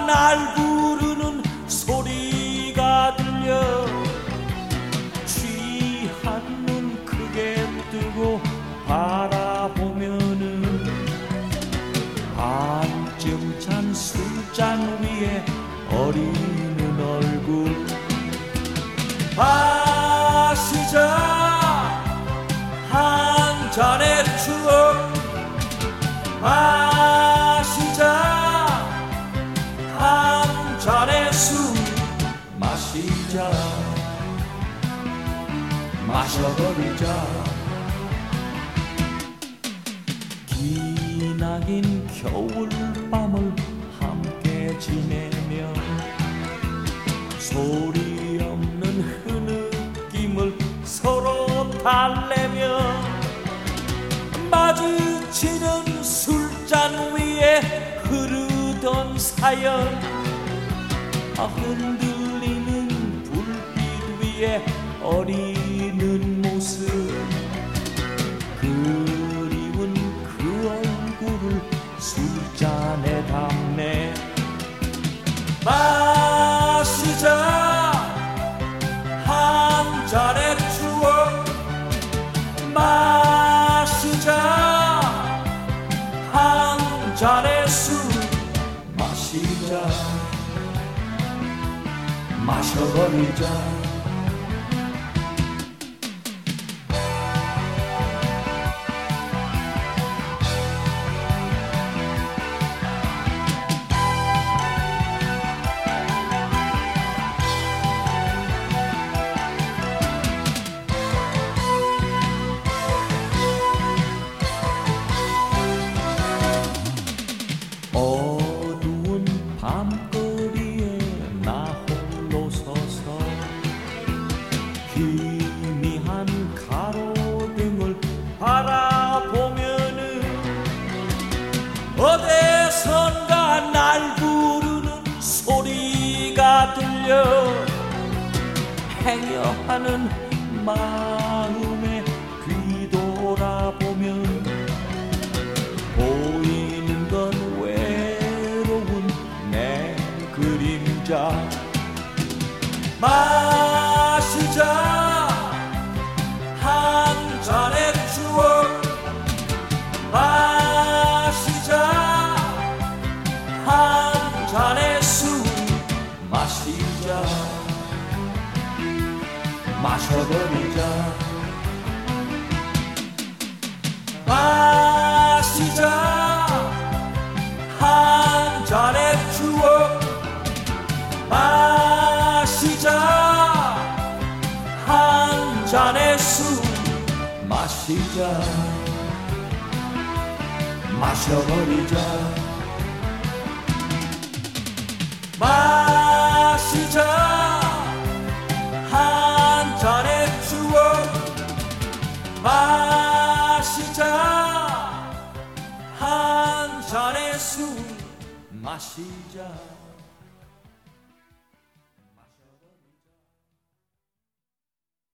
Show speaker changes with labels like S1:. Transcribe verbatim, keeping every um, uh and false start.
S1: 날 부르는 소리가 들려 취한 눈 크게 뜨고 바라보면은 반쯤 찬 술잔 위에 어리는 얼굴 마시자 한 잔의 추억 마시자 한 잔의 술 마시자 마셔버리자 기나긴 겨울밤을 함께 지내며 소리 없는 흐느낌을 서로 달래며 마주치는 술잔 위에 흐르던 사연 아 흔들리는 불빛 위에 어리는 모습 그리운 그 얼굴을 술잔에 담네 마시자 한 잔의 추억 마시자 한 잔의 술 마시자 마셔버리자 어두운 밤거리에 나 홀로 서서 희미한 가로등을 바라보면은 어디선가 날 부르는 소리가 들려 행여하는 마음에 뒤돌아보면 보이는 건 외로운 내 그림자 마시자 한 잔의 추억 마시자 한 잔의 술 마시자 마셔버리자 마시자 한 잔의 추억 마시자 한 잔의 술 마시자 마셔버리자 마시자 한 잔의 추억 마시자 한 잔의 술 마시자